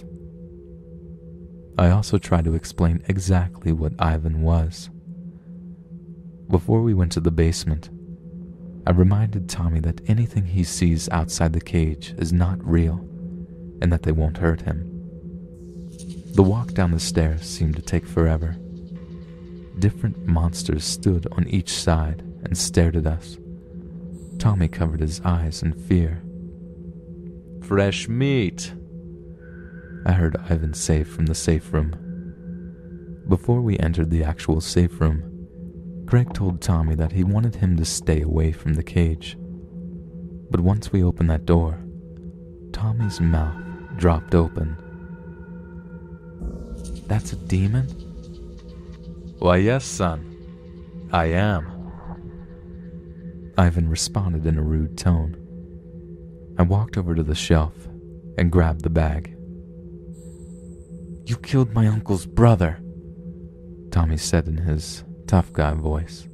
I also tried to explain exactly what Ivan was. Before we went to the basement, I reminded Tommy that anything he sees outside the cage is not real, and that they won't hurt him. The walk down the stairs seemed to take forever. Different monsters stood on each side and stared at us. Tommy covered his eyes in fear. Fresh meat, I heard Ivan say from the safe room. Before we entered the actual safe room, Greg told Tommy that he wanted him to stay away from the cage. But once we opened that door, Tommy's mouth dropped open. That's a demon? Why, yes, son. I am. Ivan responded in a rude tone. I walked over to the shelf and grabbed the bag. You killed my uncle's brother, Tommy said in his tough guy voice.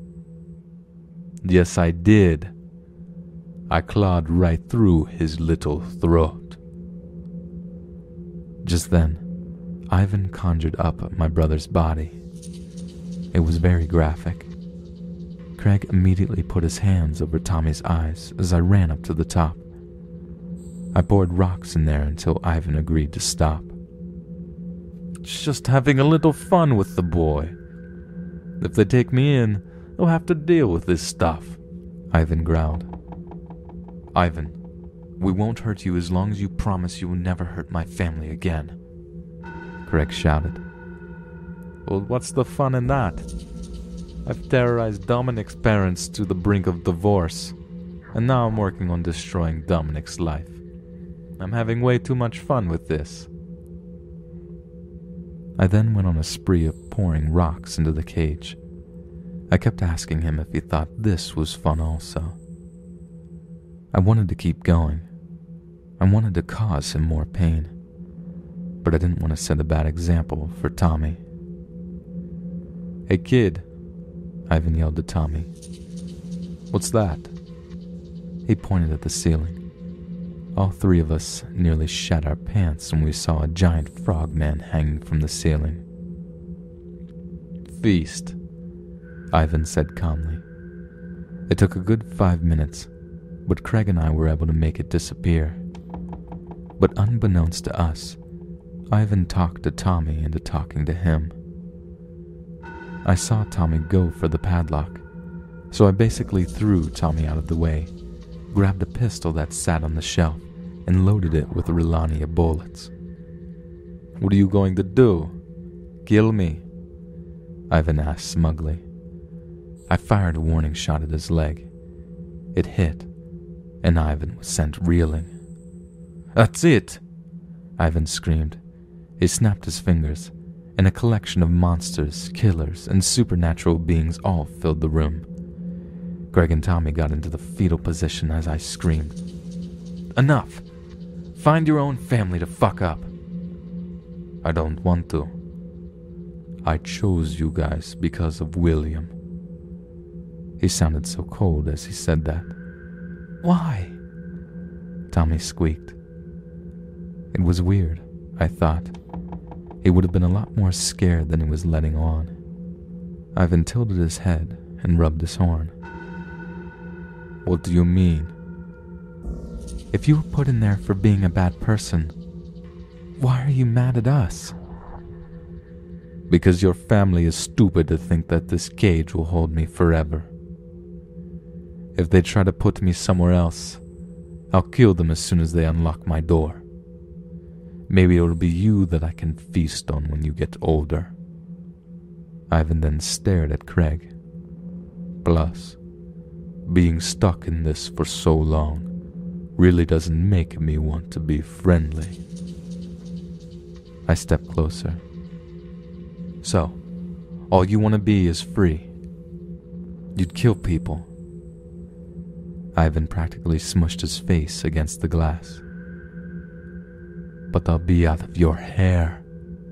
Yes, I did. I clawed right through his little throat. Just then, Ivan conjured up my brother's body. It was very graphic. Craig immediately put his hands over Tommy's eyes as I ran up to the top. I poured rocks in there until Ivan agreed to stop. Just having a little fun with the boy. If they take me in, They'll have to deal with this stuff, Ivan growled. Ivan, we won't hurt you as long as you promise you will never hurt my family again, Craig shouted. Well, what's the fun in that? I've terrorized Dominic's parents to the brink of divorce, and now I'm working on destroying Dominic's life. I'm having way too much fun with this. I then went on a spree of pouring rocks into the cage. I kept asking him if he thought this was fun also. I wanted to keep going. I wanted to cause him more pain, but I didn't want to set a bad example for Tommy. Hey kid, Ivan yelled to Tommy. What's that? He pointed at the ceiling. All three of us nearly shat our pants when we saw a giant frogman hanging from the ceiling. Feast, Ivan said calmly. It took a good 5 minutes, but Craig and I were able to make it disappear. But unbeknownst to us, Ivan talked to Tommy into talking to him. I saw Tommy go for the padlock, so I basically threw Tommy out of the way, grabbed a pistol that sat on the shelf, and loaded it with Rilania bullets. What are you going to do? Kill me? Ivan asked smugly. I fired a warning shot at his leg. It hit, and Ivan was sent reeling. That's it! Ivan screamed. He snapped his fingers, and a collection of monsters, killers, and supernatural beings all filled the room. Greg and Tommy got into the fetal position as I screamed. Enough! Find your own family to fuck up. I don't want to. I chose you guys because of William. He sounded so cold as he said that. Why? Tommy squeaked. It was weird, I thought. He would have been a lot more scared than he was letting on. Ivan tilted his head and rubbed his horn. What do you mean? If you were put in there for being a bad person, why are you mad at us? Because your family is stupid to think that this cage will hold me forever. If they try to put me somewhere else, I'll kill them as soon as they unlock my door. Maybe it'll be you that I can feast on when you get older. Ivan then stared at Craig. Plus, being stuck in this for so long really doesn't make me want to be friendly. I stepped closer. So, all you want to be is free. You'd kill people. Ivan practically smushed his face against the glass. But I'll be out of your hair.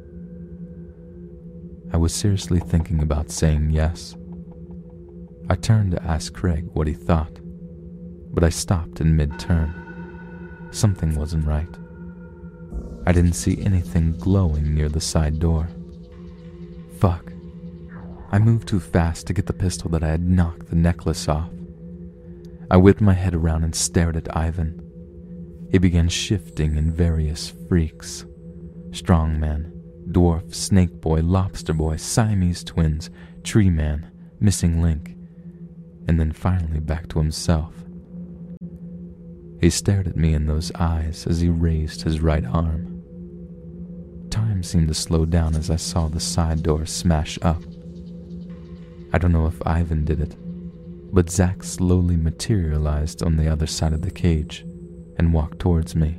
I was seriously thinking about saying yes. I turned to ask Craig what he thought, but I stopped in mid-turn. Something wasn't right. I didn't see anything glowing near the side door. Fuck. I moved too fast to get the pistol that I had knocked the necklace off. I whipped my head around and stared at Ivan. He began shifting in various freaks. Strongman, dwarf, snake boy, lobster boy, Siamese twins, tree man, missing link, and then finally back to himself. He stared at me in those eyes as he raised his right arm. Time seemed to slow down as I saw the side door smash up. I don't know if Ivan did it, but Zach slowly materialized on the other side of the cage and walked towards me.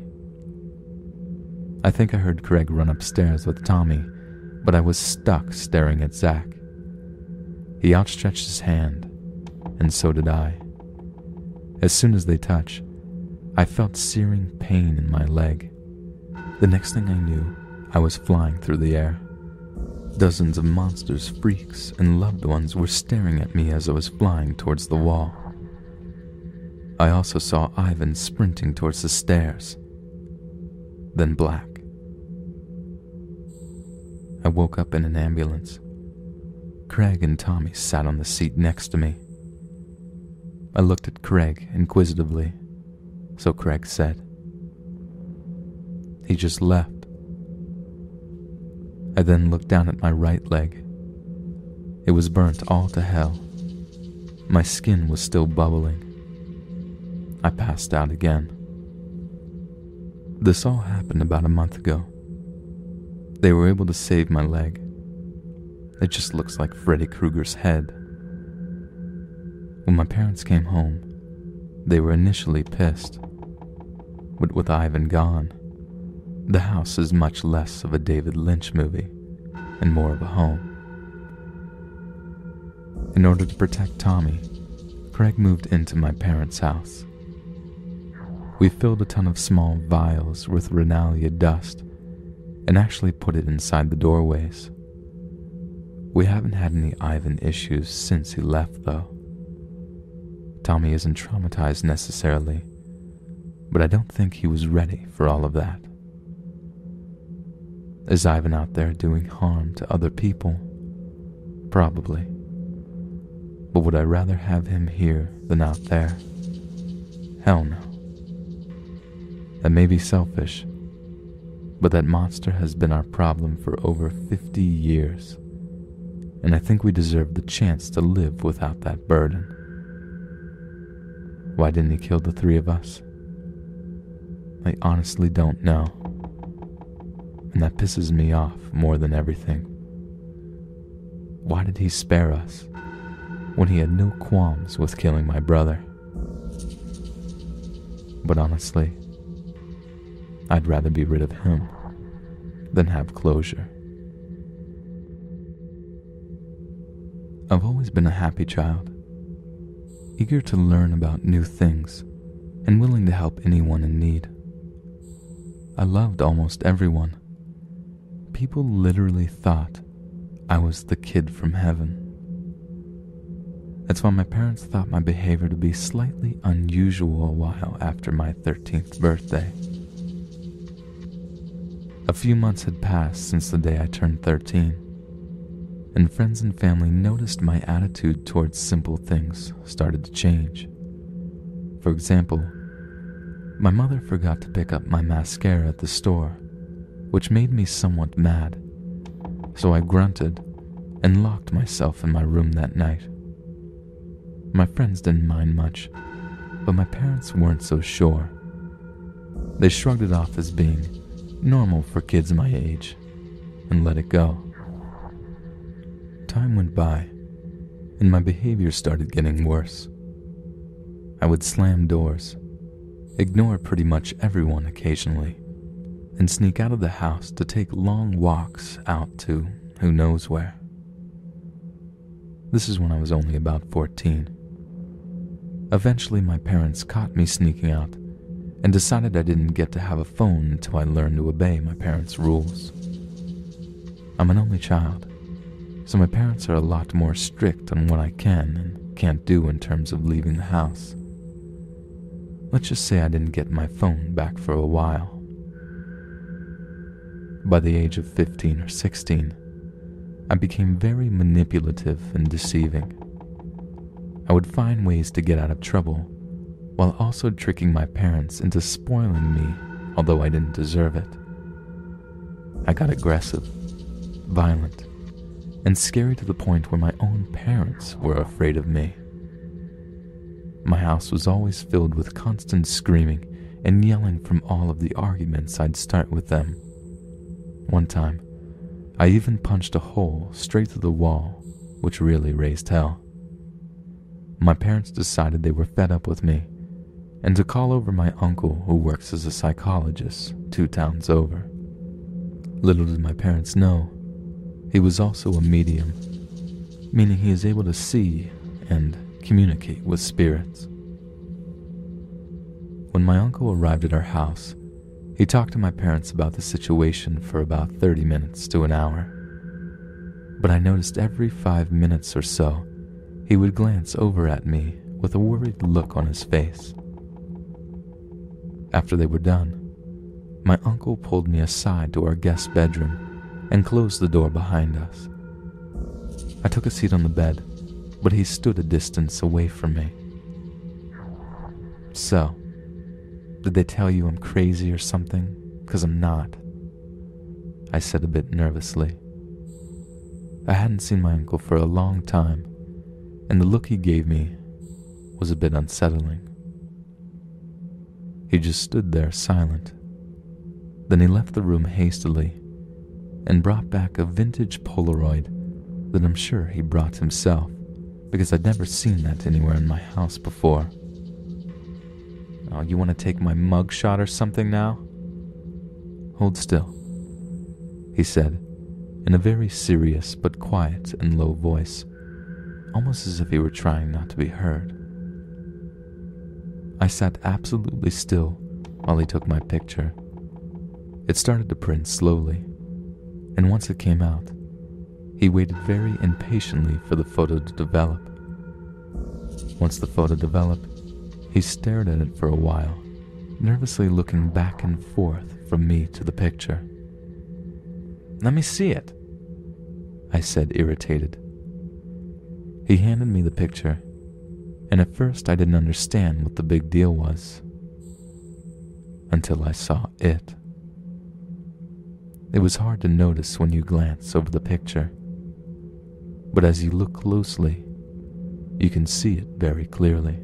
I think I heard Craig run upstairs with Tommy, but I was stuck staring at Zach. He outstretched his hand, and so did I. As soon as they touched, I felt searing pain in my leg. The next thing I knew, I was flying through the air. Dozens of monsters, freaks, and loved ones were staring at me as I was flying towards the wall. I also saw Ivan sprinting towards the stairs. Then black. I woke up in an ambulance. Craig and Tommy sat on the seat next to me. I looked at Craig inquisitively, so Craig said, "He just left." I then looked down at my right leg. It was burnt all to hell, My skin was still bubbling. I passed out again. This all happened about a month ago. They were able to save my leg. It just looks like Freddy Krueger's head. When my parents came home, they were initially pissed. But with Ivan gone, the house is much less of a David Lynch movie and more of a home. In order to protect Tommy, Craig moved into my parents' house. We filled a ton of small vials with Renalia dust and actually put it inside the doorways. We haven't had any Ivan issues since he left, though. Tommy isn't traumatized necessarily, but I don't think he was ready for all of that. Is Ivan out there doing harm to other people? Probably. But would I rather have him here than out there? Hell no. That may be selfish, but that monster has been our problem for over 50 years, and I think we deserve the chance to live without that burden. Why didn't he kill the three of us? I honestly don't know, and that pisses me off more than everything. Why did he spare us when he had no qualms with killing my brother? But honestly, I'd rather be rid of him than have closure. I've always been a happy child, eager to learn about new things and willing to help anyone in need. I loved almost everyone. People literally thought I was the kid from heaven. That's why my parents thought my behavior to be slightly unusual a while after my 13th birthday. A few months had passed since the day I turned 13, and friends and family noticed my attitude towards simple things started to change. For example, my mother forgot to pick up my mascara at the store, which made me somewhat mad, so I grunted and locked myself in my room that night. My friends didn't mind much, but my parents weren't so sure. They shrugged it off as being normal for kids my age and let it go. Time went by, and my behavior started getting worse. I would slam doors, ignore pretty much everyone occasionally, and sneak out of the house to take long walks out to who knows where. This is when I was only about 14. Eventually, my parents caught me sneaking out and decided I didn't get to have a phone until I learned to obey my parents' rules. I'm an only child, so my parents are a lot more strict on what I can and can't do in terms of leaving the house. Let's just say I didn't get my phone back for a while. By the age of 15 or 16, I became very manipulative and deceiving. I would find ways to get out of trouble, while also tricking my parents into spoiling me, although I didn't deserve it. I got aggressive, violent, and scary to the point where my own parents were afraid of me. My house was always filled with constant screaming and yelling from all of the arguments I'd start with them. One time, I even punched a hole straight through the wall, which really raised hell. My parents decided they were fed up with me and to call over my uncle who works as a psychologist 2 towns over. Little did my parents know, he was also a medium, meaning he is able to see and communicate with spirits. When my uncle arrived at our house, he talked to my parents about the situation for about 30 minutes to an hour. But I noticed every 5 minutes or so, he would glance over at me with a worried look on his face. After they were done, my uncle pulled me aside to our guest bedroom and closed the door behind us. I took a seat on the bed, but he stood a distance away from me. "So, did they tell you I'm crazy or something? 'Cause I'm not," I said a bit nervously. I hadn't seen my uncle for a long time, and the look he gave me was a bit unsettling. He just stood there silent. Then he left the room hastily and brought back a vintage Polaroid that I'm sure he brought himself, because I'd never seen that anywhere in my house before. "Oh, you want to take my mug shot or something now?" "Hold still," he said, in a very serious but quiet and low voice, almost as if he were trying not to be heard. I sat absolutely still while he took my picture. It started to print slowly, and once it came out, he waited very impatiently for the photo to develop. Once the photo developed, he stared at it for a while, nervously looking back and forth from me to the picture. "Let me see it," I said, irritated. He handed me the picture, and at first I didn't understand what the big deal was, until I saw it. It was hard to notice when you glance over the picture, but as you look closely, you can see it very clearly.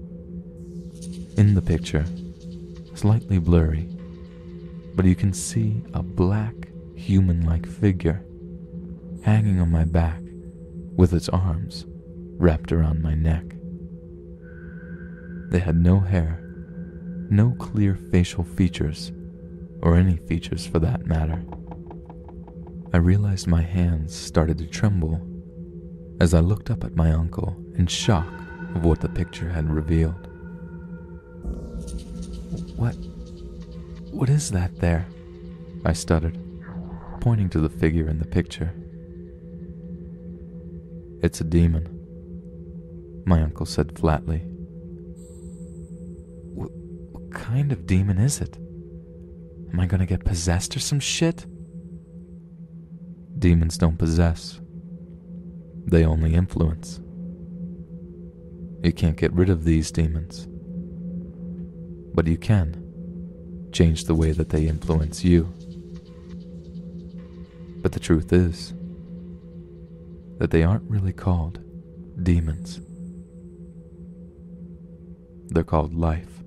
In the picture, slightly blurry, but you can see a black, human-like figure hanging on my back with its arms wrapped around my neck. They had no hair, no clear facial features, or any features for that matter. I realized my hands started to tremble as I looked up at my uncle in shock of what the picture had revealed. What is that there?" I stuttered, pointing to the figure in the picture. "It's a demon," my uncle said flatly. What kind of demon is it? Am I gonna get possessed or some shit?" "Demons don't possess. They only influence. You can't get rid of these demons, but you can change the way that they influence you. But the truth is that they aren't really called demons. They're called life."